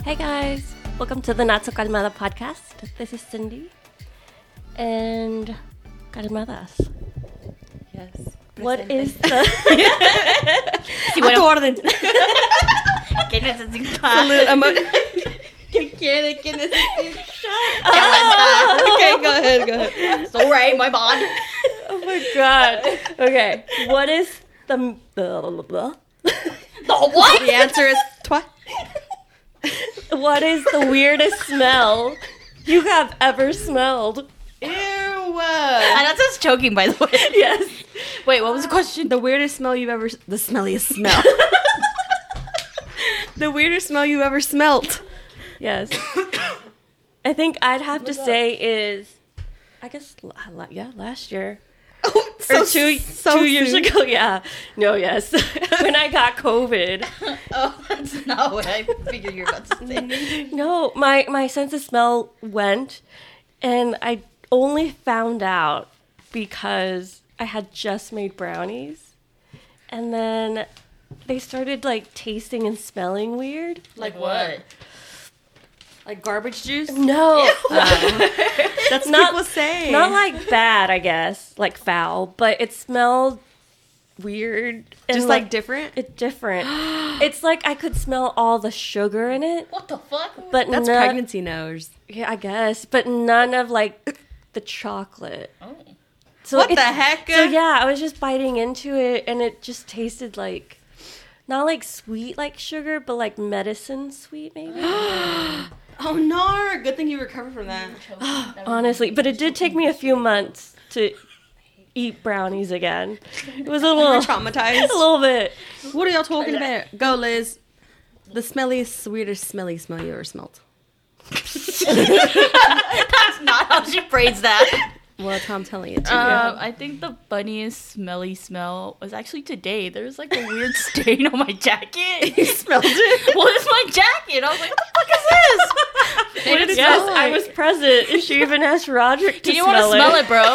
Hey guys, welcome to the Not So Calmada podcast. This is Cindy and calmadas. Yes. What is the... Sí, bueno. ¿Qué necesitas? ¿Qué quiere? ¿Qué necesitas? Okay, go ahead. Sorry, my bad. Oh my god. Okay, what is the what? The answer is twa. what is the weirdest smell you have ever smelled? Ew. That's just choking, by the way. Yes. Wait, what was the question? The weirdest smell you've ever... The smelliest smell. The weirdest smell you ever smelt. Yes. I think I'd have to say is, I guess, last year. Oh, Or two years ago, yeah. No, yes. When I got COVID. Oh, that's not what I figured you were about to say. No, my sense of smell went, and I only found out because I had just made brownies, and then they started, like, tasting and smelling weird. Like what? Like garbage juice? No. That's what people say. Not like bad, I guess, like foul, but it smelled weird. And Just like different? It's different. It's like I could smell all the sugar in it, What the fuck? but That's none, pregnancy nose. Yeah, I guess, but none of like the chocolate. Oh. So What the it's- heck? So yeah, I was just biting into it, and it just tasted like not like sweet like sugar, but like medicine sweet maybe. Oh, no. Good thing you recovered from that. Honestly, but it did take me a few months to eat brownies again. It was a You little were traumatized. a little bit. What are y'all talking about? Go, Liz. The smelliest, weirdest, smelly smell you ever smelt. That's not how she phrased that. Well, that's how I'm telling it to I think the funniest smelly smell was actually today. There was like a weird stain on my jacket. you. You smelled it? What is my jacket? I was like, what the fuck is this? What did it Yes, smell I like? was present, and she even asked Roderick to You want to smell it, bro?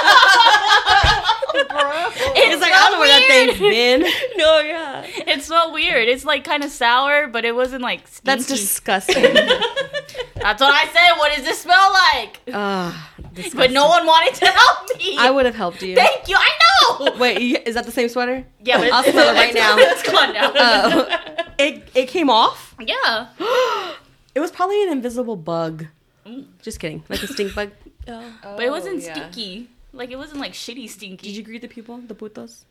It's like, I don't know where that thing's been. No, yeah. It smelled weird. It's like kind of sour, but it wasn't like stinky. That's disgusting. That's what I said. What does this smell like? But no one wanted to help me. I would have helped you. Thank you. I know. Wait, is that the same sweater? Yeah, but I'll smell it right now. It's gone now. Oh. It came off? Yeah. It was probably an invisible bug. Just kidding. Like a stink bug. Oh. But it wasn't stinky. Like, it wasn't like shitty stinky. Did you greet the people? The putos?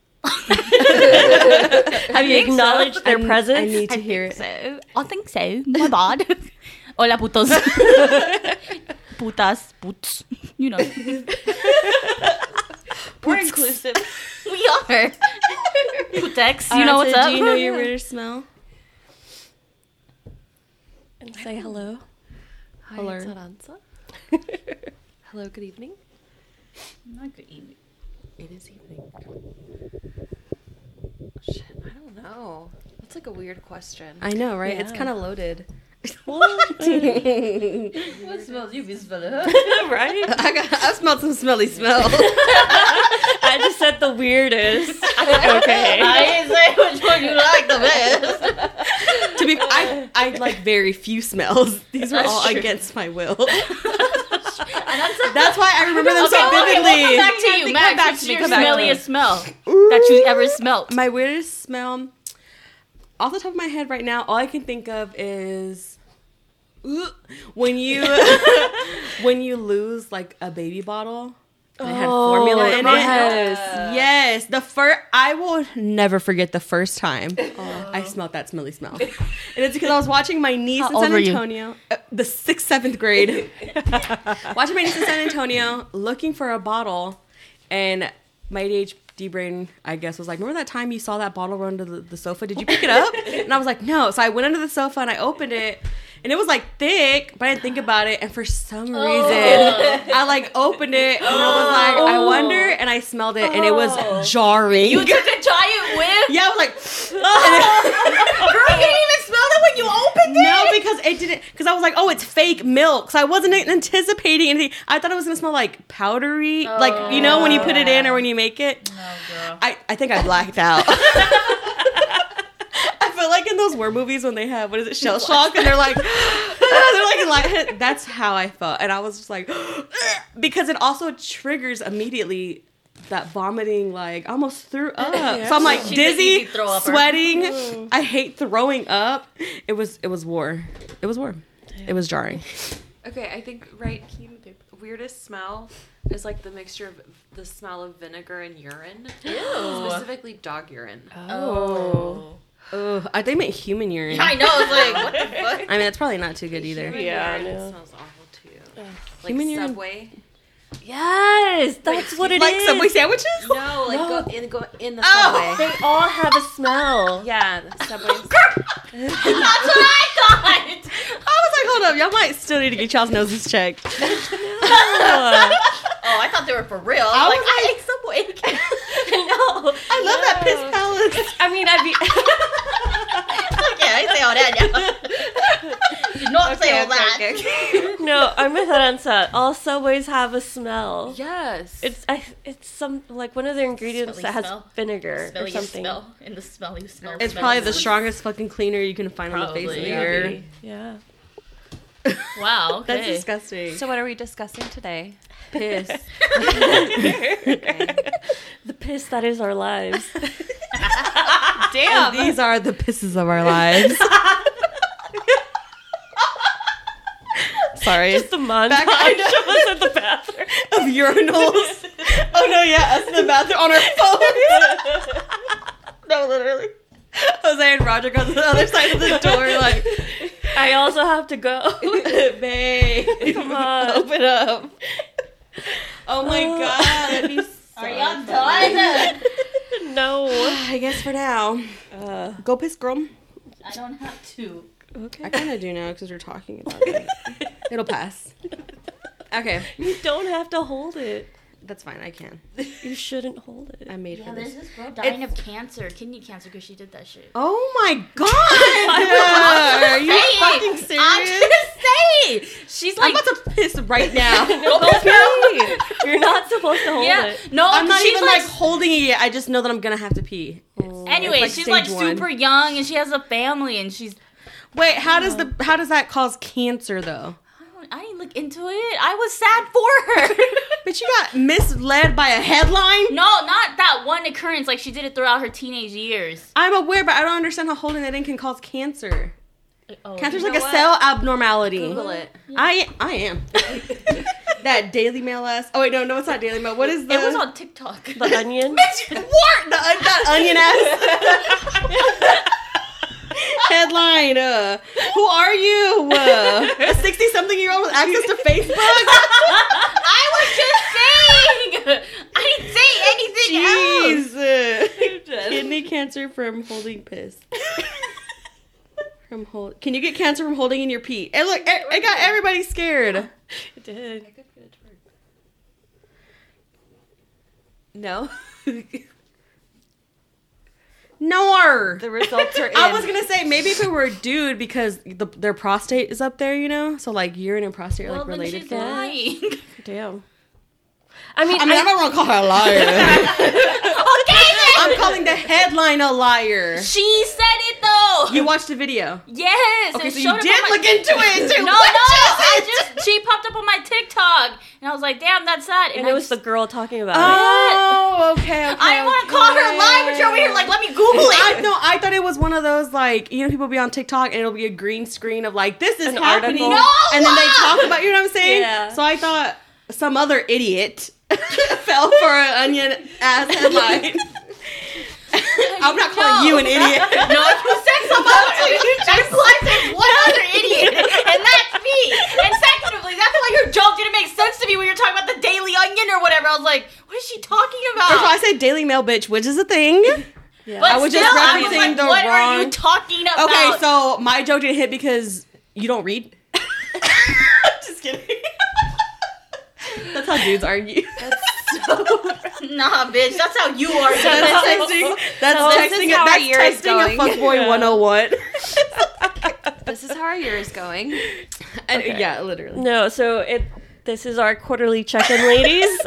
Have you acknowledged their presence? I need to hear it. So, I think so. My bad. Hola, putos. Putas. Puts. You know. We're inclusive. We are. Putex. You know what's so up? do you know your weirdest smell? And say hello. Hi, Hello. it's Aranza. Hello, good evening. Not good evening. It is evening. Shit, I don't know. That's like a weird question. I know, right? It's Yeah. kind of loaded. What smells you be smelling? Right? I've smelled some smelly smell. I just said the weirdest. Okay. I didn't say which one you like the best. To be, I like very few smells. These were That's all true. against my will. And That's why I remember them so okay, vividly. we'll come back to you, Come Max. back What's to me, your come back to me. smelliest smell that you ever smelt? My weirdest smell, off the top of my head right now, all I can think of is when you when you lose like a baby bottle and it had formula in yes. it. Yes, I will never forget the first time I smelled that smelly smell, and it's because I was watching my niece How in old San were you? Antonio, the 6th, 7th grade, watching my niece in San Antonio looking for a bottle, and my ADHD brain, I guess, was like, remember that time you saw that bottle run to the sofa? Did you pick it up? And I was like, no. So I went under the sofa and I opened it. And it was like thick, but I didn't think about it. And for some reason, I like opened it and I was like, I wonder. And I smelled it and it was jarring. You took a giant whiff? Yeah, I was like, Girl, you didn't even smell it when you opened it? no, because it didn't. Because I was like, oh, it's fake milk. So I wasn't anticipating anything. I thought it was gonna smell like powdery, like you know when you put it in or when you make it. No, girl. I think I blacked out. I feel know, like in those war movies when they have, what is it, shell shock, and they're like, that's how I felt. And I was just like, because it also triggers immediately that vomiting, like, I almost threw up. So I'm like She's an dizzy, easy throw-upper. sweating. I hate throwing up. It was war. It was war. It was jarring. Okay, I think weirdest smell is like the mixture of the smell of vinegar and urine. Specifically dog urine. Oh. Ugh, I think meant human urine. I know. It's like, what the fuck? I mean, that's probably not too good either. Human Yeah, I urine know. smells awful too. Like Human urine. Subway. Yes, that's what it is. Like Subway sandwiches? No, like No. go in the Oh. subway. They all have a smell. Yeah, the subway. That's what I thought. I was like, hold up, y'all might still need to get y'all's noses checked. Oh, I thought they were for real. I was I ate Subway. No, I love that piss palace. I mean, I'd be. Okay, I say all that now. Did not say all that. No, I'm with Aranza. All Subways have a smell. Yes. It's some like one of their ingredients Smelly that has smell. vinegar Smell or you something. smell. In the smell you smell. It's smell probably you the smell. strongest fucking cleaner you can find on the face of the Probably, earth. Yeah. Wow, okay. That's disgusting. So what are we discussing today? Piss. The piss that is our lives. Damn. These are the pisses of our lives. Sorry. Just the montage Back- of us in the bathroom. Of urinals. Oh no, yeah, us in the bathroom on our phones. No, literally. Jose and Roger go to the other side of the door, like, I also have to go. babe, Come on. open up. Oh my god, that'd be so Are y'all funny. done? No. I guess for now. Go piss, girl. I don't have to. I Okay. kind of do now because we're talking about it. It'll pass. Okay, You don't have to hold it. that's fine. I can. You shouldn't hold it. I'm made Yeah, for there's this. this girl dying of cancer, kidney cancer, because she did that shit. Oh my god! Are you fucking serious? I'm just saying. She's I'm like, about to piss right now. Go pee. You're not supposed to hold yeah, it. no, I'm not she's even like holding it yet. I just know that I'm gonna have to pee. Anyway, It's like she's like stage one. super young and she has a family and she's. Wait, how does that cause cancer though? I didn't look into it. I was sad for her. But you got misled by a headline? No, not that one occurrence. Like she did it throughout her teenage years. I'm aware, but I don't understand how holding that in can cause cancer. Oh, Cancer's you like know a what? cell abnormality. Google it. I am. That Daily Mail ass. Oh wait, no, it's not Daily Mail. What is the? It was on TikTok. The onion. What? That onion ass. Headline. Who are you? A 60-something-year-old with access to Facebook? I was just saying. I didn't say anything else. Jeez. Kidney cancer from holding piss. Can you get cancer from holding in your pee? And look, it got everybody scared. It did. No. No. The results are in. I was gonna say maybe if it were a dude because their prostate is up there, you know. So like urine and prostate are Well, like then related. she's lying. Damn. I mean, I don't want to call her a liar. Okay, I'm calling the headline a liar. she said it though. You watched the video. Yes. Okay, it so showed you up did on my- look into it too. No, she popped up on my TikTok, and I was like, "Damn, that's sad." and I it was just- the girl talking about Oh, okay. I didn't want to call her a liar, but you're over here like, "Let me Google it." I thought it was one of those like people be on TikTok and it'll be a green screen of like this is An happening, article. No! and then they talk about you know what I'm saying. Yeah. So I thought some other idiot fell for an onion ass headline. I'm not calling you an idiot. No, you said some other. That's why I said one other idiot, and that's me. And secondly, that's why your joke didn't make sense to me when you're talking about the Daily Onion or whatever. I was like, what is she talking about? First of all, I said Daily Mail, bitch, which is a thing. Yeah. But I was still, just I was referencing like, the what are wrong- you talking about? Okay, so my joke didn't hit because you don't read. Just kidding. That's how dudes argue. Nah, bitch, that's how you are. That's texting. That's So this texting. is how our That's year is texting going. a fuckboy Yeah. 101. This is how our year is going. And, yeah, literally. No, so this is our quarterly check-in, ladies.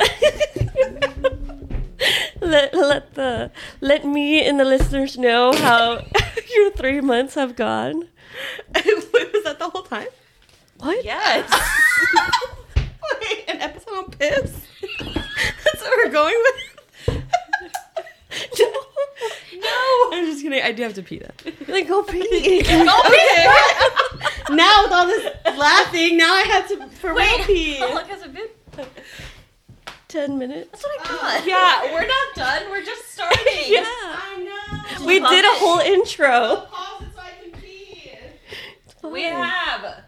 let me and the listeners know how Your 3 months have gone. Wait, was that the whole time? What? Yes. Wait, an episode on piss? That's what we're going with? No. I'm just kidding. I do have to pee though. Like, go pee. Okay. Now with all this laughing, now I have to for real pee. How long has it been? 10 minutes. That's what I thought. Yeah, we're not done. We're just starting. Yeah. I know. We did a whole intro. Pause it so I can pee. We have.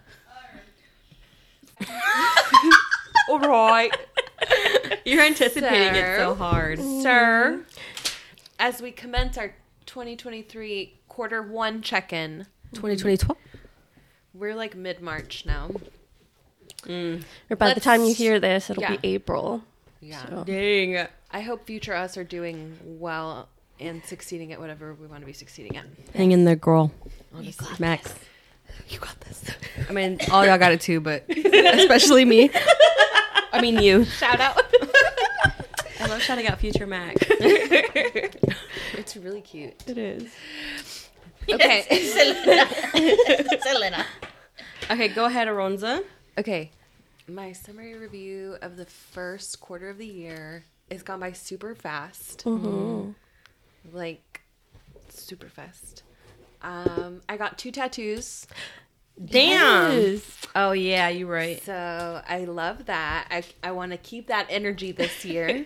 All right. You're anticipating Sir. it so hard. Sir, as we commence our 2023 quarter one check-in, 2012. we're like mid-March now. Or by the time you Let's- hear this, it'll yeah. be April. Yeah. So. Dang. I hope future us are doing well and succeeding at whatever we want to be succeeding at. Hang in there, girl. Honestly. Max. You got this. I mean, all y'all got it too, but especially me. I mean, you. Shout out. I love shouting out future Max. It's really cute. It is. Okay. Selena. Okay, go ahead, Aronza. Okay. My summary review of the first quarter of the year has gone by super fast. Like, super fast. I got 2 tattoos. Damn. Yes. Oh, yeah, you're right. So I love that. I want to keep that energy this year.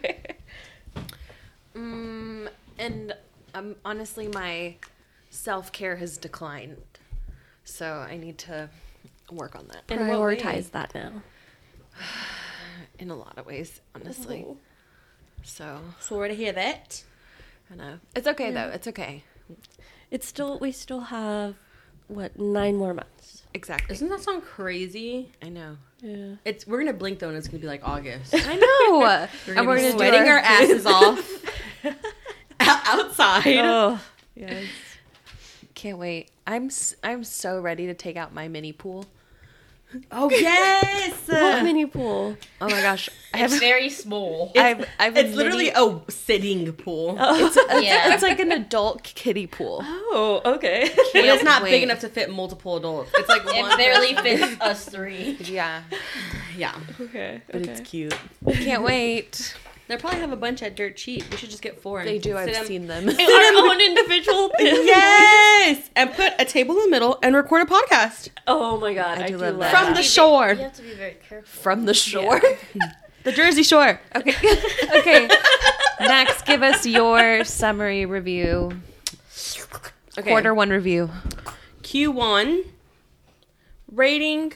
And honestly, my self-care has declined. So I need to work on that In what way? Prioritize that now. in a lot of ways, honestly. Oh. So Sorry to hear that. I know. It's okay, though. It's okay. We still have, what, 9 more months. Exactly. Doesn't that sound crazy? I know. Yeah. We're gonna blink though, and it's gonna be like August. I know. We're gonna be sweating our asses off outside. Oh, yes. Can't wait. I'm so ready to take out my mini pool. Oh yes! What mini pool? Oh my gosh. It's very small. I've It's literally a sitting pool. Yeah. It's like an adult kiddie pool. Oh, okay. But it's not wait. big enough to fit multiple adults. It's like It one barely person. fits us 3. Yeah. Yeah, Okay. but it's cute. Can't wait. They probably have a bunch at Dirt Cheap. We should just get 4. They do. Sit I've them- seen them. Our own individual thing. Yes, and put a table in the middle and record a podcast Oh my god, I do love that. from the shore, You have to be very careful. From the shore. the Jersey Shore. Okay. Okay. Max, give us your summary review. Okay. Quarter 1 review. Q1 rating.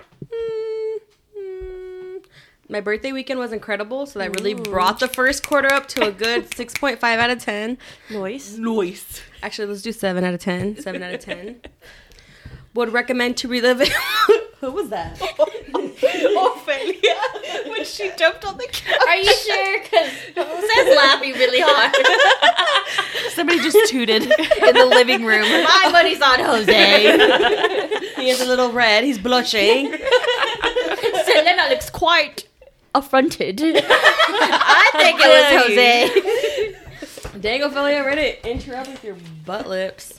My birthday weekend was incredible, so that really brought the first quarter up to a good 6.5 out of 10. Noise. Nice. Actually, let's do 7 out of 10. 7 out of 10. Would recommend to relive it. Who was that? Ophelia. When she jumped on the couch. Are you sure? Because Jose's laughing really hard. Somebody just tooted in the living room. My money's on Jose. He is a little red. He's blushing. Selena looks quite affronted. I think it was Jose. Dang, Ophelia, ready to interrupt with your butt lips.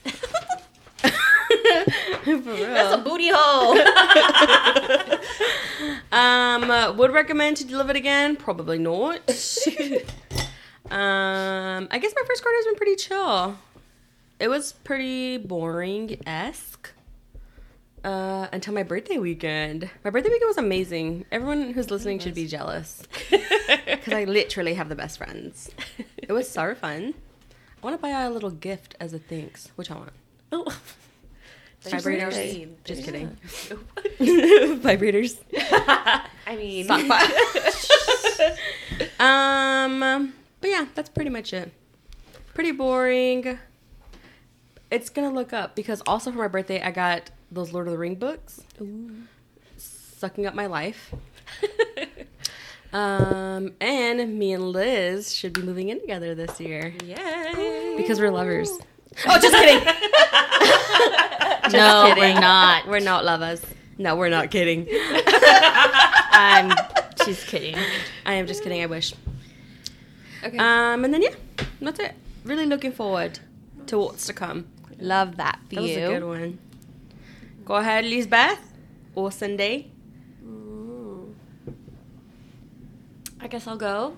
For real. That's a booty hole. Would recommend to live it again? Probably not. I guess my first quarter has been pretty chill. It was pretty boring-esque. Until my birthday weekend. My birthday weekend was amazing. Everyone who's listening should be jealous. Because I literally have the best friends. It was so fun. I want to buy a little gift as a thanks. Which I want. Oh. Vibrators. Just Just kidding. Yeah. Vibrators. I mean, But yeah, that's pretty much it. Pretty boring. It's gonna look up because also for my birthday I got those Lord of the Ring books. Ooh. Sucking up my life. And me and Liz should be moving in together this year Yay. because we're lovers. Oh, just kidding. No, kidding. we're not. We're not lovers. No, we're not kidding. She's kidding. I am just kidding. I wish. okay. And then yeah, that's it. Really looking forward to what's to come. Love that for That was you. a good one. Go ahead, Lisbeth. Or Sunday. I guess I'll go.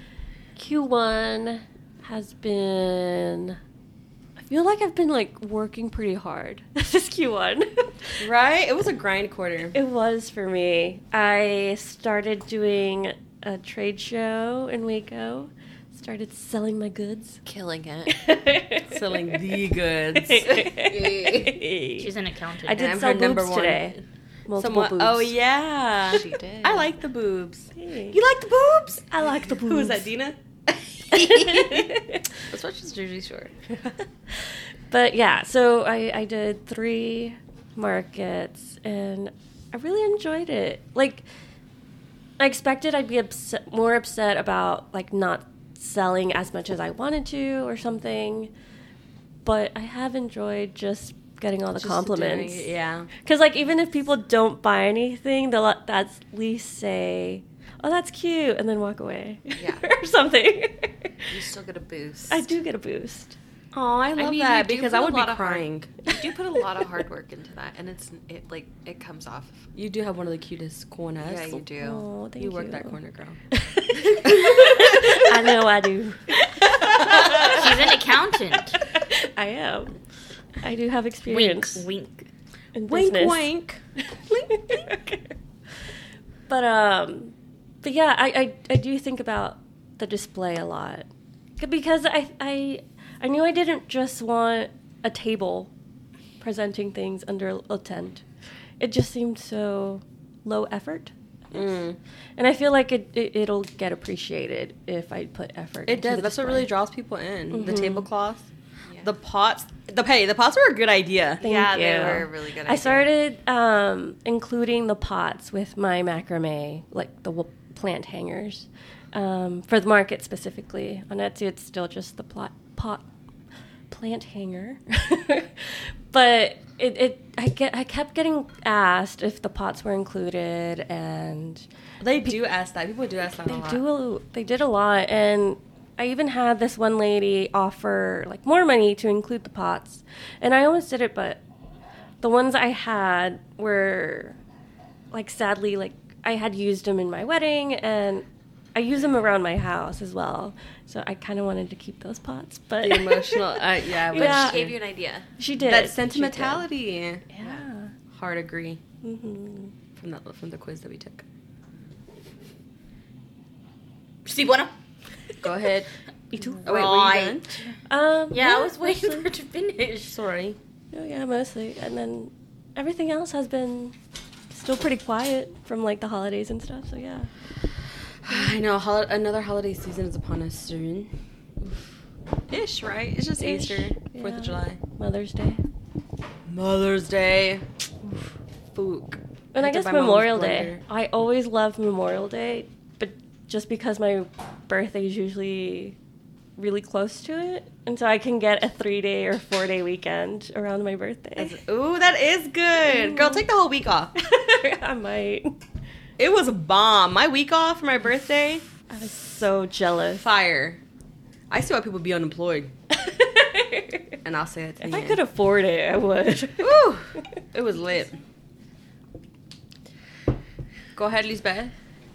Q1 has been. I feel like I've been like working pretty hard. This is Q1. Right? It was a grind quarter. It was for me. I started doing a trade show in Waco. Started selling my goods. Killing it. Selling the goods. She's an accountant. I did I'm sell her number boobs one. today. Multiple Somewhat. boobs. Oh, yeah. She did. I like the boobs. Hey. You like the boobs? I like the boobs. Who is that, Dina? That's why she's Jersey Shore. But yeah, so I did 3 markets and I really enjoyed it. Like, I expected I'd be more upset about like not selling as much as I wanted to or something, but I have enjoyed just getting all the Just compliments. doing it, yeah. Because like even if people don't buy anything, they'll at least say, "Oh, that's cute," and then walk away. Yeah. or something. You still get a boost. I do get a boost. Oh, I love mean, that you do because put I a would be lot of hard- crying. You do put a lot of hard work into that, and it comes off. You do have one of the cutest corners. Yeah, you do. Oh, thank You you. work that corner, girl. I know I do. She's an accountant. I am. I do have experience Wink. in Wink, business. wink. But yeah, I do think about the display a lot because I knew I didn't just want a table presenting things under a tent. It just seemed so low effort. Mm. And I feel like it'll get appreciated if I put effort. It into does. the That's what display. really draws people in. The tablecloths, Yeah. the pots. The pots were a good idea. Thank Yeah, you. they were a really good idea. I started including the pots with my macrame, like the plant hangers, for the market specifically. On Etsy, it's still just the plant hanger, but I kept getting asked if the pots were included, and They do ask that. People do ask that a lot. they did a lot, and I even had this one lady offer like more money to include the pots, and I almost did it, but the ones I had were like sadly like I had used them in my wedding, and I use them around my house as well. So I kind of wanted to keep those pots, but The emotional, yeah. But Yeah. she gave you an idea. she did. That She did. sentimentality. Yeah. Hard agree Mm-hmm. from the quiz that we took. Si bueno. Go ahead. Me too. Oh wait, were you Right. done? Yeah, I was waiting mostly. for her to finish. Sorry. Oh, yeah, mostly. And then everything else has been still pretty quiet from like the holidays and stuff. So yeah. I know. Another holiday season is upon us soon. Ish, right? It's just Ish, Easter, 4th yeah. of July. Mother's Day. Mother's Day. Fook. And I had to guess buy my mom's Memorial Day. blender. I always love Memorial Day, but just because my birthday is usually really close to it, and so I can get a 3-day or 4-day weekend around my birthday. Ooh, that is good. Girl, take the whole week off. I might. It was a bomb. My week off for my birthday, I was so jealous. fire. I see why people be unemployed. And I'll say it to If the I end. could afford it, I would. Ooh, it was lit. Go ahead, Lisbeth.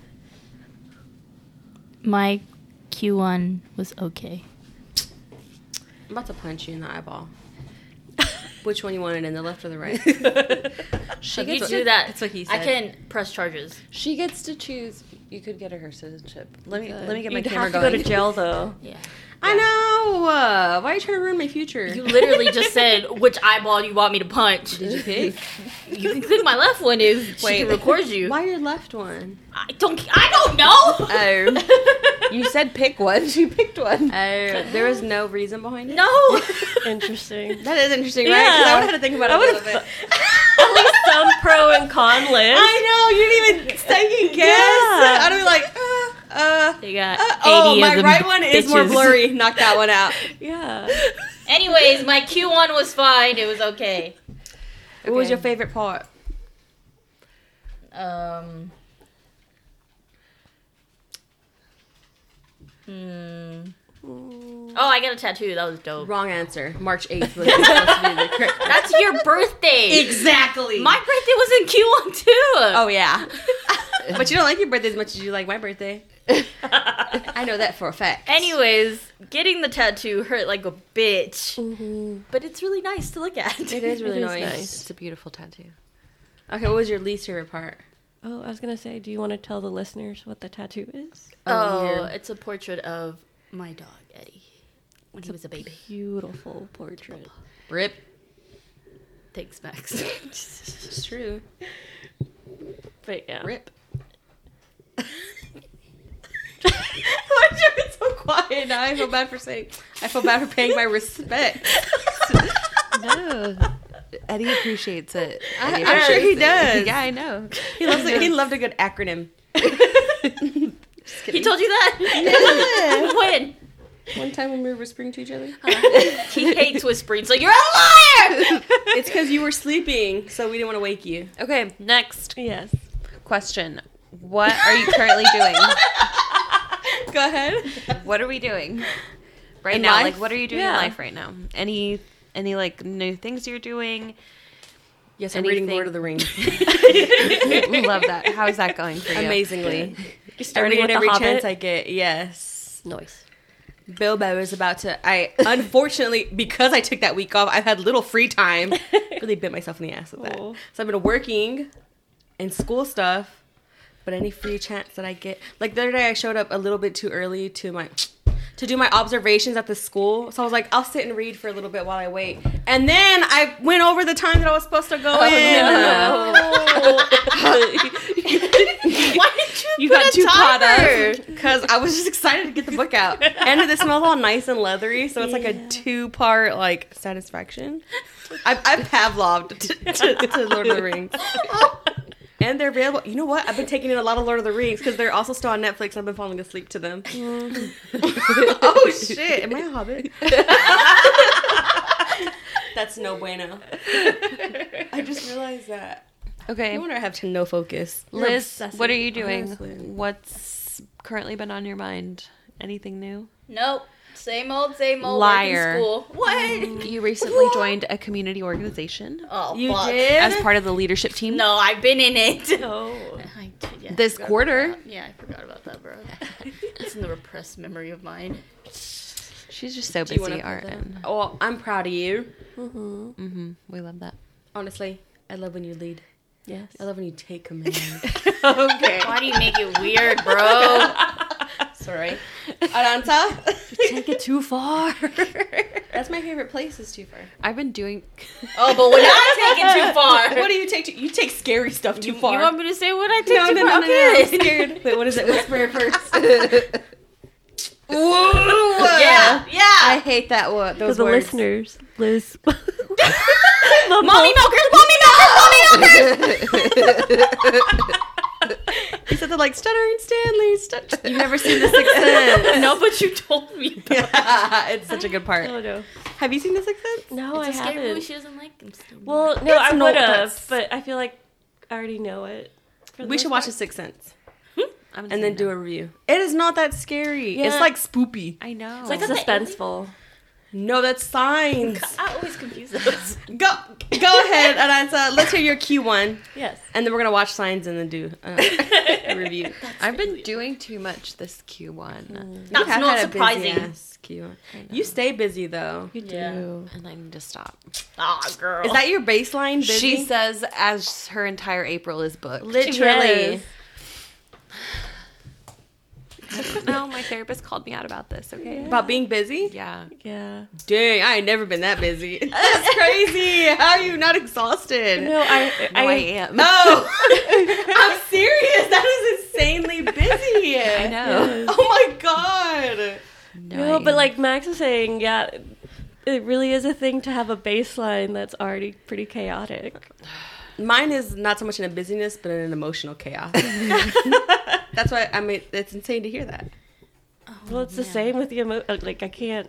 My Q1 was okay. I'm about to punch you in the eyeball. Which one you wanted, in the left or the right? She gets gets to- do that. that's what he I said. can press charges. She gets to choose. You could get her citizenship. Let me get my You'd camera have to going. go to jail though. Yeah. I know. Why are you trying to ruin my future? You literally just said which eyeball you want me to punch. Did you pick? You can click my left one if she can record you. Why your left one? I don't know. Oh. You said pick one. She picked one. There was no reason behind it? No. Interesting. That is interesting, right? Because I would have had to think about it a little bit. At least some pro and con list. I know. You didn't even second guess. Yeah. I'd be like, You got 80 oh, of my them right one is more bitches. blurry. Knock that one out. Yeah. Anyways, my Q1 was fine. It was okay. What was your favorite part? Oh, I got a tattoo. That was dope. Wrong answer. March 8th was supposed to be the correct. That's your birthday. Exactly. My birthday was in Q1 too. Oh, yeah. But you don't like your birthday as much as you like my birthday. I know that for a fact. Anyways, getting the tattoo hurt like a bitch. But it's really nice to look at. It is really It is nice. nice. It's a beautiful tattoo. Okay, what was your least favorite part? Oh, I was gonna say, do you want to tell the listeners what the tattoo is? Oh, here. it's a portrait of my dog, Eddie, when he was a baby. Beautiful portrait. Rip. Thanks, Max. It's true. But yeah. Rip. Why is it so quiet now? I feel bad for paying my respect. No. Eddie appreciates it. Eddie I'm sure he appreciates it. does. Yeah, I know. He loves it. He loved a good acronym. He told you that? When? One time when we were whispering to each other. He hates whispering, so you're a liar! It's because you were sleeping, so we didn't want to wake you. Okay, next Yes. question. What are you currently doing? Go ahead. What are we doing right In now? life? Like, what are you doing Yeah. in life right now? Any like new things you're doing? Yes, I'm reading Anything- Lord of the Rings. Love that. How is that going for you? Amazingly. I Starting read with it The every Hobbit? chance I get. Yes. Nice. Bilbo is about to. Unfortunately, because I took that week off, I've had little free time. Really bit myself in the ass with that. Aw. So I've been working and school stuff, but any free chance that I get. Like the other day, I showed up a little bit too early to do my observations at the school. So I was like, I'll sit and read for a little bit while I wait. And then I went over the time that I was supposed to go in. Why did You put got a too caught timer? up because I was just excited to get the book out, and it smells all nice and leathery, so it's like a 2-part like satisfaction. I've Pavloved to Lord of the Rings, and they're available. You know what? I've been taking in a lot of Lord of the Rings because they're also still on Netflix. And I've been falling asleep to them. Oh shit! Am I a hobbit? That's no bueno. I just realized that. Okay. No wonder I have no focus. Liz, obsessive, what are you doing? honestly. What's currently been on your mind? Anything new? Nope. Same old Liar. work in school. What? You recently joined a community organization Oh, You fuck. did? as part of the leadership team. No, I've been in it. Oh. I This forgot quarter. about that. Yeah, I forgot about that, bro. It's in the repressed memory of mine. She's just so Do you wanna busy, put that? RN. Oh, I'm proud of you. We love that. Honestly, I love when you lead. Yes. I love when you take command. Okay. Why do you make it weird, bro? Sorry. Aranta? Take it too far. That's my favorite place is too far. I've been doing. Oh, but when I take it too far. What do you take? You take scary stuff too You far. want me to say what I take no, too no, far? no, no, I'm Okay. scared. Wait, what is it? Whisper it first. Yeah, yeah. I hate that word. For Those the words. listeners, Liz. Mommy milkers, mommy milkers. You said they're like stuttering Stanley. You've never seen The Sixth Sense. No, but you told me. It's such a good part. Oh no. Have you seen The Sixth Sense? No, It's a I scary movie. haven't. She doesn't like them. Well, no, I no, would have, but- but I feel like I already know it. for the We should most watch The part. Sixth Sense I'm and then do a review. It is not that scary. Yeah. It's like spoopy. I know. It's like Is that the suspenseful. No, that's signs. I always confuse those. Go ahead, Ananta. Let's hear your Q1, Yes. and then we're gonna watch signs and then do a review. I've been doing too much this Q1. That's You have not had a busy surprising. ass Q1. You stay busy though. Yeah. And I need to stop. Ah, girl. Is that your baseline? Busy? She says as her entire April is booked. literally. Yes. No, my therapist called me out about this, okay? About being busy? Yeah. Yeah. Dang, I ain't never been that busy. That's crazy. How are you not exhausted? No, I am. No, I'm serious. That is insanely busy. I know. Oh my god. No, but like Max was saying, yeah, it really is a thing to have a baseline that's already pretty chaotic. Mine is not so much in a busyness, but in an emotional chaos. That's why it's insane to hear that. Well, it's the same with the like I can't.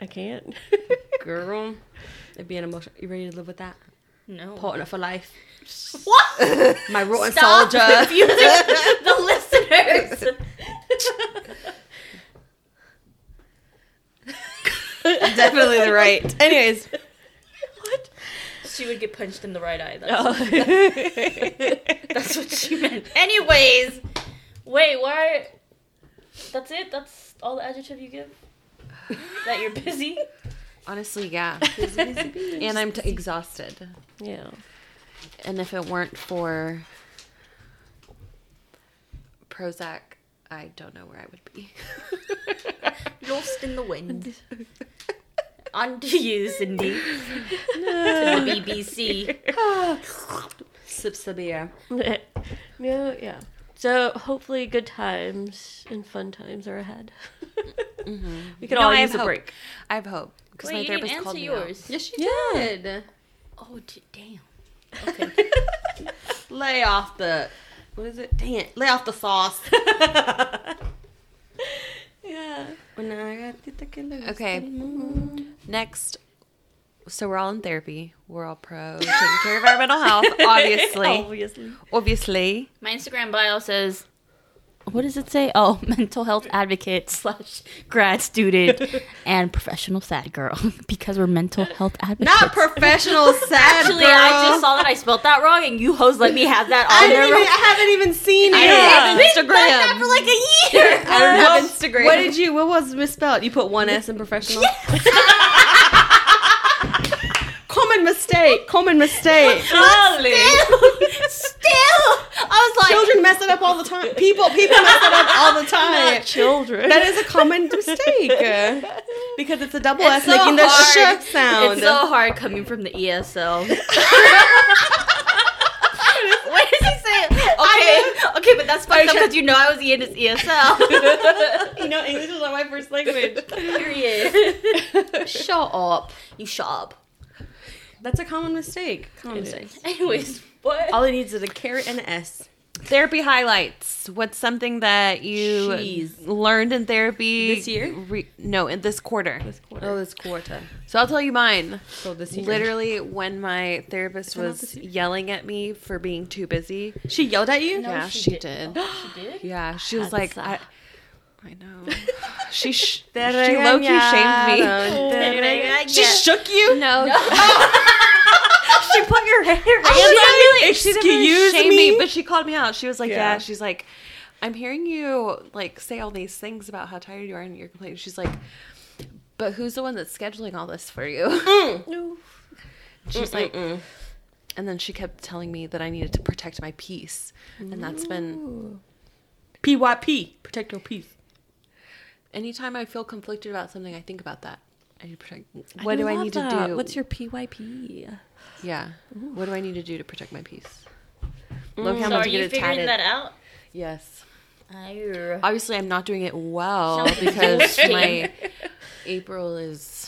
Girl, it'd be an emotion. You ready to live with that? No. Partner for life. What? My rotten Stop soldier. confusing the listeners. Definitely the right. Anyways. She would get punched in the right eye. That's, Oh. that's what she meant. Anyways, wait, why? That's it? That's all the adjective you give? That you're busy? Honestly, yeah. And I'm exhausted. Yeah. And if it weren't for Prozac, I don't know where I would be. Lost in the wind. On to you, Cindy. To the BBC. Sips the beer. No, yeah. So hopefully good times and fun times are ahead. We could No, all I use have a hope. break. I have hope. Because Wait, my you didn't therapist answer called me yours. Yes, you Yeah. did. Oh, damn. Okay. Lay off the... What is it? Dang it. Lay off the sauce. Yeah. Okay. Next, so we're all in therapy. We're all pro taking care of our mental health, obviously. Obviously. My Instagram bio says, what does it say? Oh, mental health advocate / grad student and professional sad girl. Because we're mental health advocates. Not professional sad Actually, girl. I just saw that I spelled that wrong, and you hoes let me have that I on there. haven't even seen it. I on haven't done Instagram. that for like a year. I don't have Well, Instagram. What was misspelled? You put one S in professional? Common mistake. Still, I was like, Children mess it up all the time. People mess it up all the time. Children. That is a common mistake. Because it's a double S It's so making the hard. sh sound. it's so hard coming from the ESL. What does he say? Okay, but that's fucked up because you know I was in his ESL. You know, English was not my first language. Period. Shut up. You shut up. That's a common mistake. Anyways, what? All it needs is a caret and an S. Therapy highlights. What's something that you Jeez. learned in therapy This year? No, in this quarter. Oh, this quarter. So I'll tell you mine. So this year. Literally, when my therapist that not was this year? yelling at me for being too busy. She yelled at you? Yeah, she did. She did? Yeah, she was That's like, I know. She low-key She shamed me. She shook you? No. She put your hair. She didn't really Excuse shame me? but she called me out. She was like, Yeah. she's like, I'm hearing you like say all these things about how tired you are and you're complaining. She's like, but who's the one that's scheduling all this for you? No. She's like, and then she kept telling me that I needed to protect my peace. And that's been, PYP. Protect your peace. anytime I feel conflicted about something, I think about that. I need to protect, what do I need to do? What's your PYP? Yeah. What do I need to do to protect my peace? Look how So much are I get you it figuring tatted. that out? Yes. I Obviously, I'm not doing it well because my April is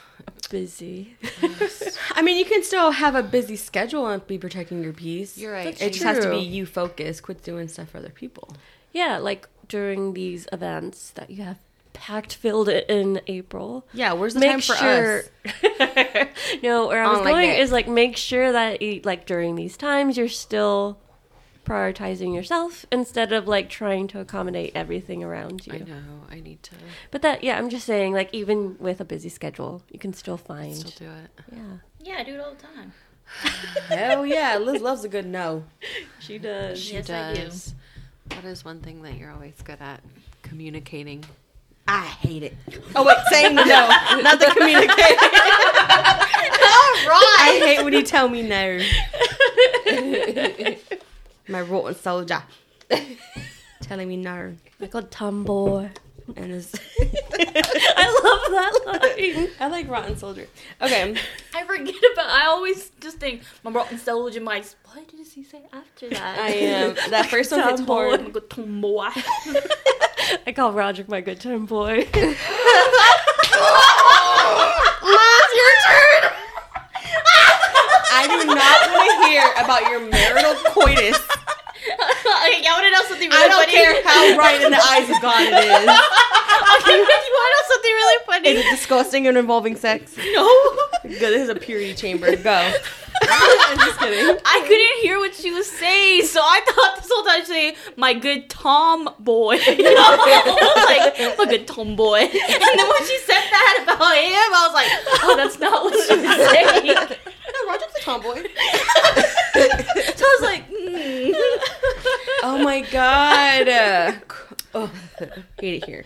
Busy. I mean, you can still have a busy schedule and be protecting your peace. You're right. It just has to be True. you focused. Quit doing stuff for other people. Yeah, like during these events that you have packed filled in April. Yeah, where's the time for us? No, where I was Oh, like going that. is like make sure that like during these times you're still prioritizing yourself instead of like trying to accommodate everything around you. I know. I need to But that, yeah, I'm just saying, like even with a busy schedule, you can still find. still do it. Yeah, Yeah, I do it all the time. Hell yeah, Liz loves a good no. she does. She Yes, I do. does. That is one thing that you're always good at, communicating. I hate it. Oh wait, saying the no, not the communication. I hate when you tell me no. My rotten soldier telling me no, Like a tomboy. and is I love that line. I like rotten soldier. Okay, I forget about. I always just think my rotten soldier. My what did he say after that? I am. That first one hits hard. I'm a good tomboy. I call Roger my good time boy. I do not want to hear about your marital coitus. Okay, y'all want to know something really I don't funny? care how right in the eyes of God it is. Okay, you want to know something really funny? Is it disgusting and involving sex? No. Good, this is a purity chamber. Go. I'm just kidding. I couldn't hear what she was saying, so I thought this whole time she was saying, say my good tomboy. You know? I was like, my good tomboy. And then when she said that about him, I was like, oh, that's not what she was saying. No, Roger's a tomboy. So I was like, Oh my god. Oh, hate it here.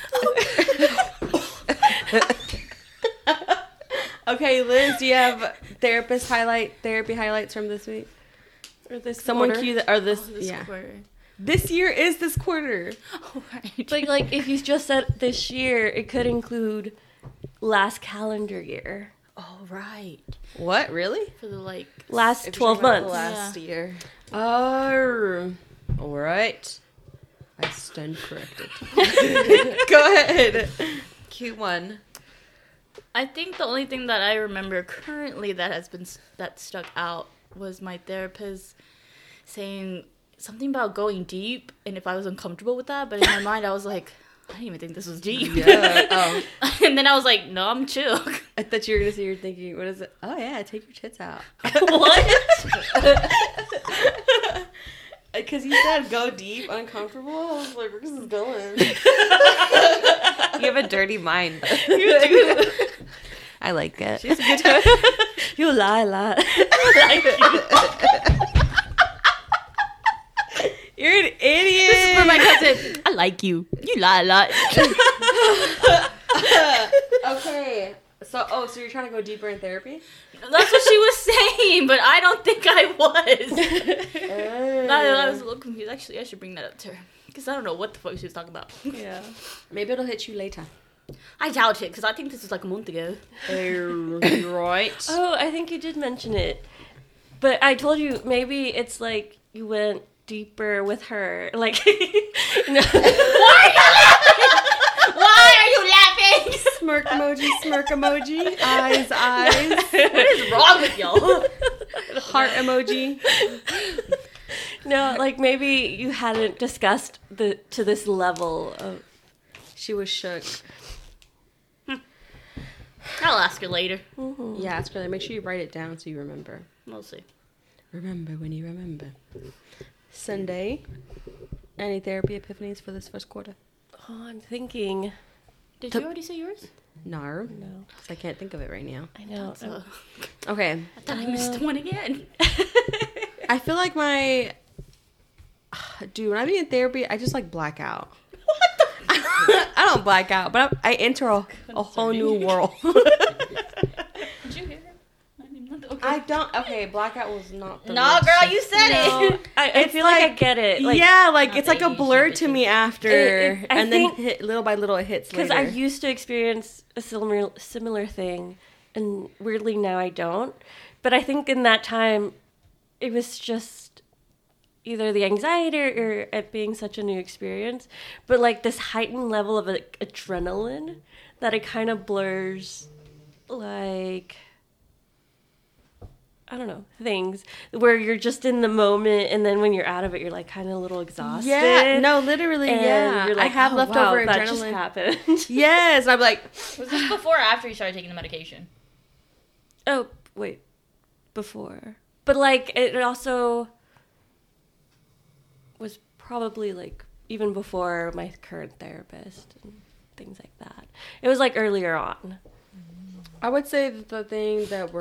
Okay, Liz, do you have therapy highlights from this week? Or this Someone quarter. cue that, or this, this yeah. quarter. This year is this quarter. Oh, right. Like if you just said this year, it could include last calendar year. Oh, right. What, really? For the like Last If you're 12 talking about months. the last year. Oh, all right. I stand corrected. Go ahead. Q1. I think the only thing that I remember currently that stuck out was my therapist saying something about going deep, and if I was uncomfortable with that, but in my mind I was like, I didn't even think this was deep. Yeah. Oh, And then I was like, no, I'm chill. I thought you were gonna say you're thinking, what is it? Oh yeah, take your tits out. What? Because you said go deep, uncomfortable. I was like, where is this going? You have a dirty mind. You do. I like it. She's a good time. You lie a lot. You're an idiot. This is for my cousin. I like you. You lie a lot. Okay. So you're trying to go deeper in therapy? That's what she was saying, but I don't think I was. I was a little confused. Actually, I should bring that up to her. Because I don't know what the fuck she was talking about. Yeah. Maybe it'll hit you later. I doubt it, because I think this was like a month ago. Right. Oh, I think you did mention it. But I told you maybe it's like you went deeper with her. Like, no. Why are you laughing? Smirk emoji, eyes. What is wrong with y'all? Heart emoji. No, like maybe you hadn't discussed to this level of. She was shook. I'll ask her later. Yeah, ask her. Make sure you write it down so you remember. We'll see. Remember when you remember. Sunday. Any therapy epiphanies for this first quarter? Oh, I'm thinking. Did you already say yours? No. No, 'Cause I can't think of it right now. I know. So, Okay. I thought I missed one again. I feel like dude, when I be in therapy, I just like black out. What the? I don't black out, but I enter a whole new world. Did you hear her? Okay. I don't. Okay, blackout was not. The No, word. girl, you said it. I feel like I get it. Like, yeah, like Not it's like that a you blur should to bitches. me after, I and then think- little by little it hits because later. I used to experience a similar thing, and weirdly now I don't. But I think in that time, it was just either the anxiety or it being such a new experience, but like this heightened level of like, adrenaline that it kind of blurs, like, I don't know, things where you're just in the moment, and then when you're out of it, you're like kind of a little exhausted. yeah, no, literally, And yeah. you're like, I have oh, leftover wow, that just adrenaline. happened. Yes, I'm like, Was this before or after you started taking the medication? Oh, wait. Before. But, like, it also was probably, like, even before my current therapist and things like that. It was, like, earlier on. I would say that the thing that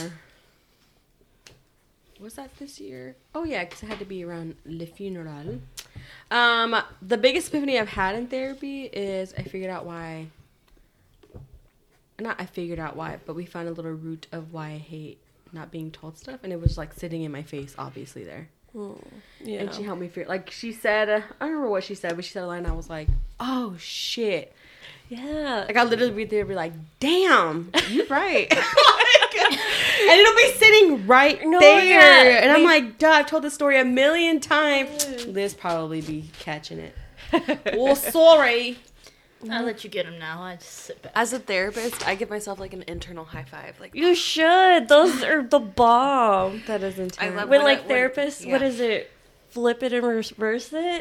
was that this year? Oh yeah, because it had to be around Le Funeral. The biggest epiphany I've had in therapy is I figured out why. Not I figured out why, but we found a little root of why I hate not being told stuff, and it was like sitting in my face, obviously there. Yeah. And she helped me figure. Like she said, I don't remember what she said, but she said a line. And I was like, oh shit. Yeah. Like I literally be there, and be like, damn, you're right. And it'll be sitting right No, there. yeah. And I'm like, duh, I've told this story a million times. Liz probably be catching it. Well, sorry. I'll let you get him now. I just sit back. As a therapist, I give myself like an internal high five. Like, You should. Those are the bomb. That is intense. I love- When, When like, I- when- therapists, yeah. what is it? Flip it and reverse it?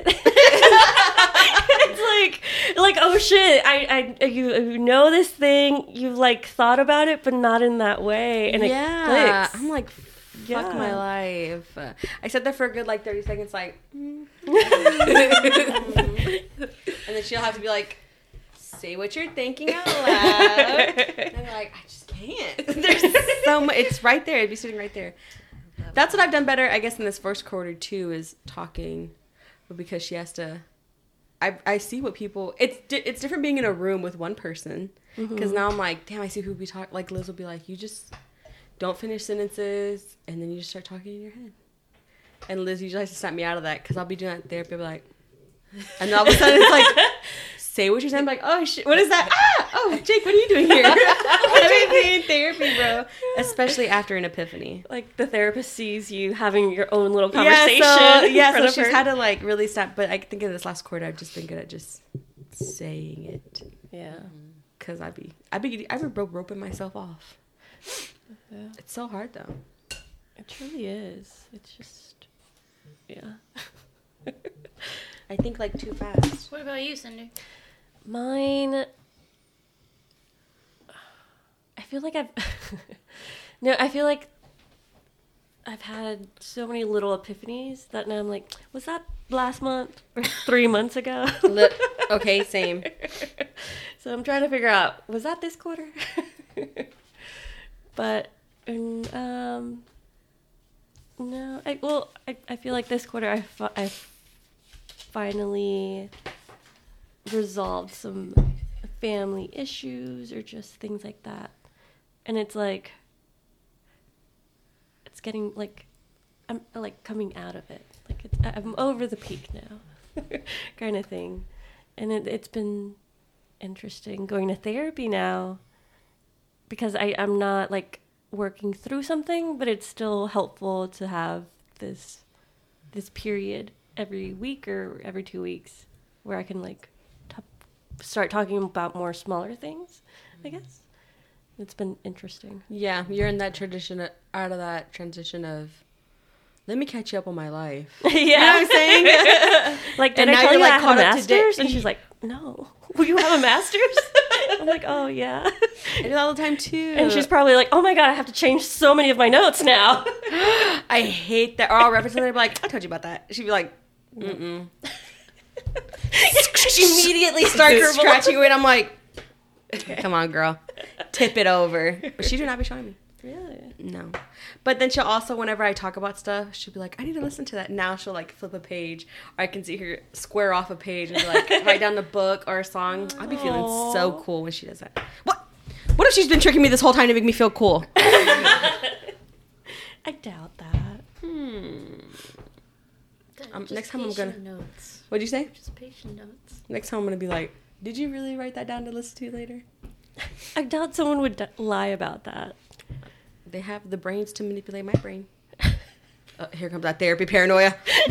It's like, oh shit, you know this thing, you've like thought about it, but not in that way, and it clicks. I'm like, fuck Yeah. my life. I sat there for a good like 30 seconds, like, And then she'll have to be like, say what you're thinking out loud. And I'm like, I just can't. There's so much. It's right there. It'd be sitting right there. That's what I've done better, I guess, in this first quarter, too, is talking. But because she has to... I see what people... It's different being in a room with one person. Because now I'm like, damn, I see who be talking... Like, Liz will be like, you just don't finish sentences, and then you just start talking in your head. And Liz usually has to snap me out of that, because I'll be doing that therapy, I'll be like... And then all of a sudden, it's like... Say what you're saying. I'm like, oh shit, what is that? Oh, Jake, what are you doing here? I'm in therapy, bro. Especially after an epiphany. Like the therapist sees you having your own little conversation. So she's had to like really stop. But I think in this last quarter, I've just been good at just saying it. Yeah. Because I be roping myself off. Yeah. It's so hard though. It truly is. It's just, yeah. I think like too fast. What about you, Cindy? Mine, I feel like I feel like I've had so many little epiphanies that now I'm like, was that last month or 3 months ago? Okay, same. So I'm trying to figure out, was that this quarter? But, no, I feel like this quarter I finally resolved some family issues or just things like that. And it's like, it's getting like, I'm like coming out of it. Like I'm over the peak now kind of thing. And it's been interesting going to therapy now because I'm not like working through something, but it's still helpful to have this period every week or every 2 weeks where I can like start talking about more smaller things, I guess. It's been interesting. Yeah, you're in that out of that transition of, let me catch you up on my life. Yeah. You know what I'm saying? Like, did And I now tell you're, you like, I have a caught up to master's? date. And she's like, no. Will you have a master's? I'm like, oh, yeah. I do that all the time, too. And she's probably like, oh, my God, I have to change so many of my notes now. I hate that. Or I'll reference it and they'll be like, I told you about that. She'd be like, mm-mm. Immediately start scratching away, and I'm like, come on, girl. Tip it over. But she do not be showing me. Really? No. But then she'll also, whenever I talk about stuff, she'll be like, I need to listen to that. Now she'll like flip a page, or I can see her square off a page and like write down the book or a song. I'd be feeling so cool when she does that. What if she's been tricking me this whole time to make me feel cool? I doubt that. Next time I'm gonna. Notes. What'd you say? Just patient notes. Next time I'm gonna be like, did you really write that down to listen to later? I doubt someone would lie about that. They have the brains to manipulate my brain. Here comes that therapy paranoia.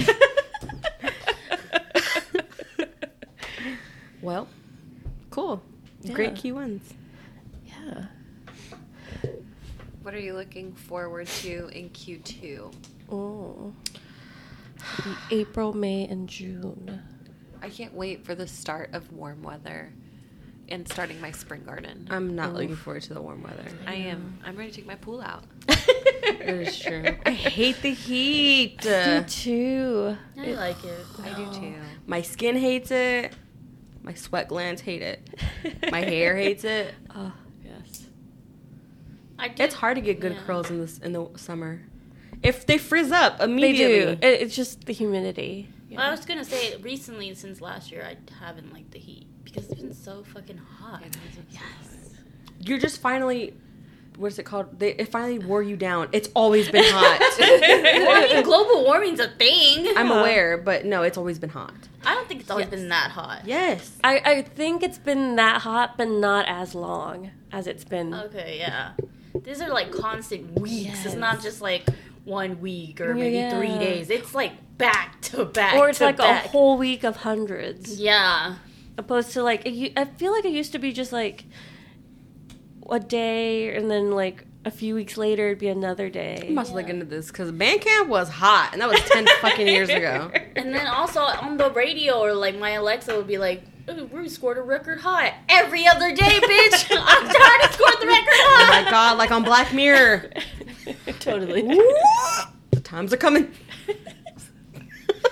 Well, cool. Yeah. Great Q1s. Yeah. What are you looking forward to in Q2? Oh. It'll be April, May, and June. I can't wait for the start of warm weather and starting my spring garden. I'm not looking forward to the warm weather. I am. I'm ready to take my pool out. It is true. I hate the heat. Me too. I like it. I do too. My skin hates it. My sweat glands hate it. My hair hates it. Oh, yes. I do. It's hard to get good Yeah. curls in the summer. If they frizz up They immediately. do. It's just the humidity. Well, I was gonna say recently, since last year, I haven't liked the heat because it's been so fucking hot. Yes. You're just finally, what is it called? It finally wore you down. It's always been hot. Well, I mean, global warming's a thing. I'm aware, but no, it's always been hot. I don't think it's always Yes. been that hot. Yes. I think it's been that hot, but not as long as it's been. Okay, yeah. These are like constant weeks. It's not just like 1 week or maybe Yeah. 3 days. It's like back to back. Or it's to like back. a whole week of hundreds. Yeah. Opposed to like, I feel like it used to be just like a day and then like a few weeks later it'd be another I day. must look into this because band camp was hot, and that was 10 fucking years ago. And then also on the radio or like my Alexa would be like, "Ooh, we scored a record high every other day, bitch. I'm trying to score the record Oh high." my god, like on Black Mirror. Totally. The times are coming. And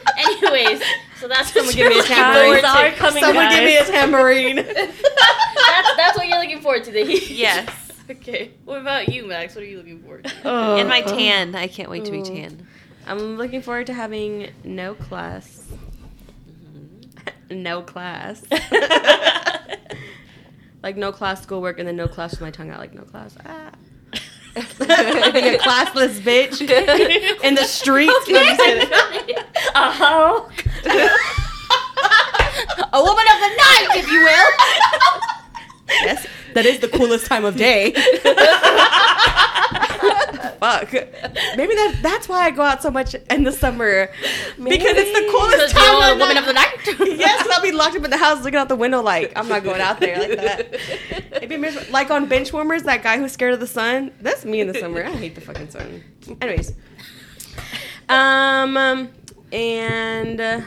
Anyways, so that's Someone give me a Guys tambourine. are coming, Someone give me a guys. tambourine. that's what you're looking forward to. Yes. Okay. What about you, Max? What are you looking forward to? And my tan. I can't wait to be tan. I'm looking forward to having no class. No class. Like no class schoolwork and then no class with my tongue out. Like no class. Ah. Being a classless bitch in the streets. No, I'm just kidding. Oh. A woman of the night, if you will. Yes, that is the coolest time of day. Fuck. Maybe that's why I go out so much in the summer. Because it's the coolest Because you're time a of woman night. of the night. Yes, I'll be locked up in the house looking out the window like, I'm not going out there like that. It'd be miserable. Like on Benchwarmers, that guy who's scared of the sun. That's me in the summer. I hate the fucking sun. Anyways. And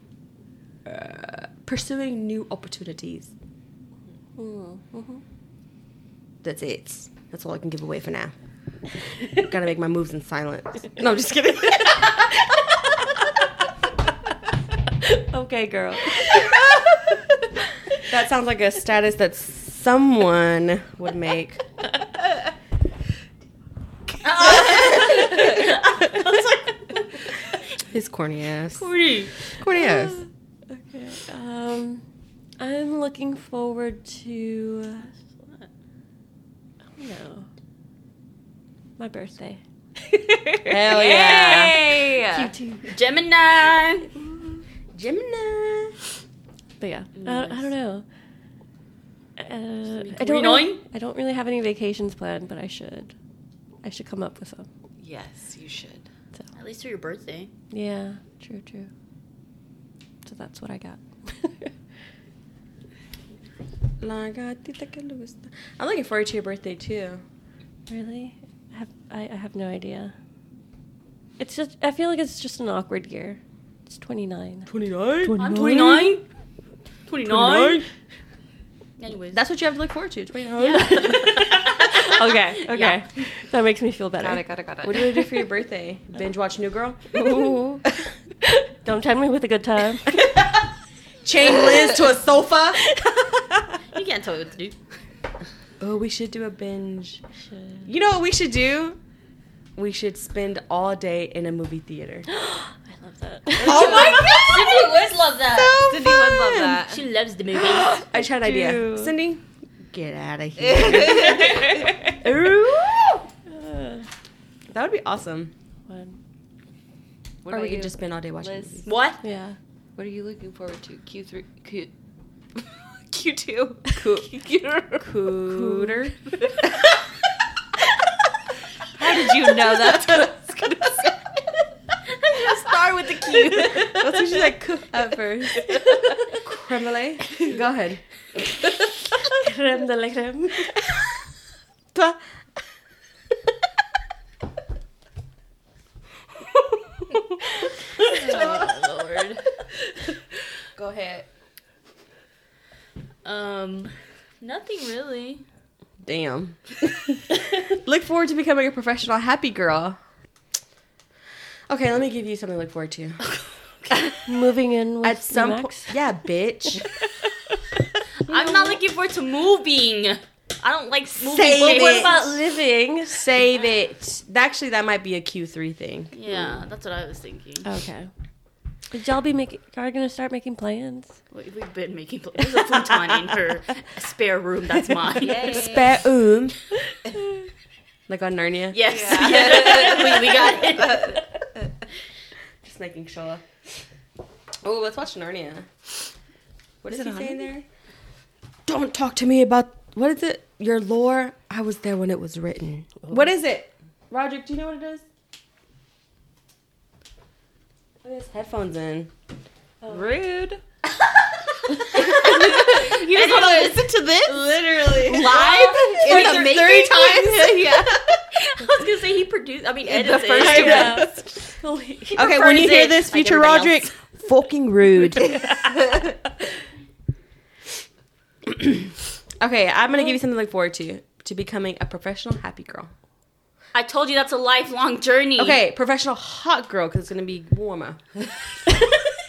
pursuing new opportunities. That's it. That's all I can give away for now. Gotta make my moves in silence. No, I'm just kidding. Okay, girl. That sounds like a status that someone would make. His corny ass. Corny ass. Okay. I'm looking forward to. I don't know. My birthday. Hell yeah. Hey! Gemini. Gemini. But yeah, I don't know. I don't really have any vacations planned, but I should come up with some. Yes, you should. At least for your birthday. Yeah, true. So that's what I got. I'm looking forward to your birthday too. Really? I have no idea. It's just, I feel like it's just an awkward year. It's 29. 29? I'm 29. 29. Anyways. That's what you have to look forward to. 29. Okay. Yeah. That makes me feel better. Got it. What do you want to do for your birthday? Binge watch New Girl? Ooh. Don't tempt me with a good time. Chain Liz to a sofa? You can't tell me what to do. Oh, we should do a binge. Should. You know what we should do? We should spend all day in a movie theater. I love that. Oh my god! Cindy would love that. Cindy would love that. She loves the movies. I tried an idea. do. Cindy, get out of here. That would be awesome. Fun. What Or about we could you, just spend all day watching Liz? movies. What? Yeah. What are you looking forward to? Q2. Cooter. How did you know that's what I was going to say? Start with the Q. That's what she said at first. Creme brulee. Go ahead. Creme de la creme. Oh, Lord. Go ahead. Nothing really. Damn. Look forward to becoming a professional happy girl. Okay, let me give you something to look forward to. Moving in with At some point, Max. yeah, bitch. I'm not looking forward to moving. I don't like moving. Save places. What it. about living? Save it. Actually, that might be a Q3 thing. Yeah, that's what I was thinking. Okay. Did y'all are gonna start making plans? We've been making. There's a futon in her spare room. That's mine. Spare like on Narnia. Yes. Yeah. we got it. Just making sure. Oh, let's watch Narnia. What is he saying there? Don't talk to me about, what is it? Your lore? I was there when it was written. What is it? Roderick, do you know what it is? Put his headphones in. Rude. You just want to listen to this Literally. live In for the the making? 30 times? Yeah. I was gonna say he produced. I mean, edits the first it. draft. Okay, when you hear this, future Roderick, fucking rude. Okay, I'm gonna give you something to look forward to becoming a professional happy girl. I told you that's a lifelong journey. Okay, professional hot girl because it's gonna be warmer.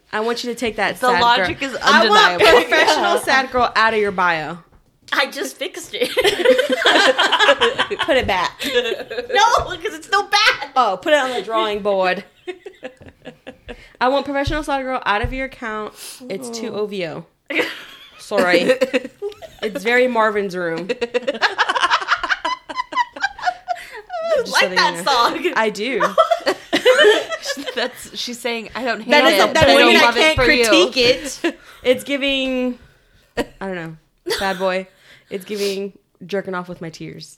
I want you to take that The sad logic girl. is I want undeniable. professional sad girl out of your bio. I just fixed it. Put it back. No, because it's still bad. Oh, put it on the drawing board. I want professional sad girl out of your account. It's too OVO. Sorry. It's very Marvin's Room. Just Like letting that you know. song. I do. She's saying I don't hate That it. doesn't but I mean don't I love it can't for critique you. it. It's giving, I don't know, bad boy. It's giving jerking off with my tears.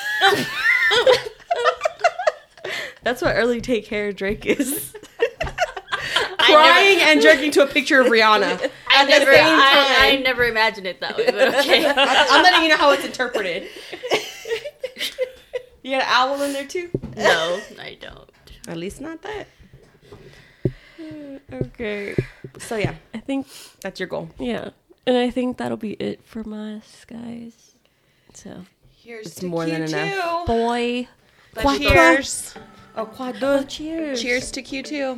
That's what early take care Drake is. Crying and jerking to a picture of Rihanna. I the same time. never imagined it that way, but okay. I'm letting you know how it's interpreted. You got an owl in there too? No, I don't. At least not that. Okay. So yeah, I think, that's your goal. yeah. And I think that'll be it from us, guys. So, Here's It's more than enough. boy. Cheers. Oh, quad deux. Cheers. Cheers to Q2.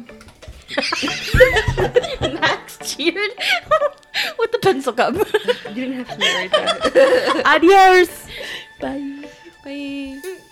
Max cheered with the pencil cup. You didn't have to narrate that. Adios. Bye. Bye.